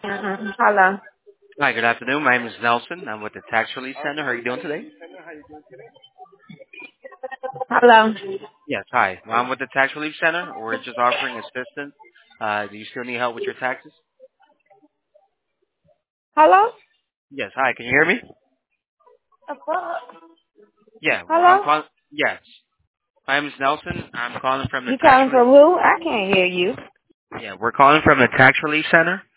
Hello. Hi, good afternoon. My name is Nelson. I'm with the Tax Relief Center. How are you doing today? Hello. Yes, hi. I'm with the Tax Relief Center. We're just offering assistance. Do you still need help with your taxes? Hello. Yes, hi. Can you hear me? The fuck? Yeah, well, I'm Hello. calling. Yes. My name is Nelson. I'm calling from the You Tax calling Relief. from who? I can't hear you. Yeah, we're calling from the Tax Relief Center.